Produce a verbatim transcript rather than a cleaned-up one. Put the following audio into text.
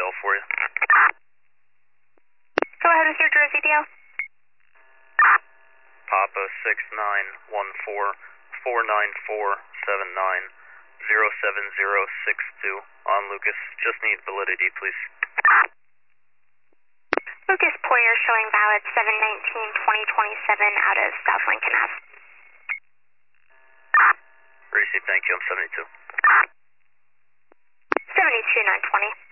L for you. Go ahead with your Jersey deal. Papa six nine one four four nine four seven nine zero seven zero six two on Lucas. Just need validity, please. Lucas Poyer showing valid seven nineteen twenty twenty-seven out of South Lincoln Ave. Receive, thank you. I'm seventy-two. seventy-two nine twenty.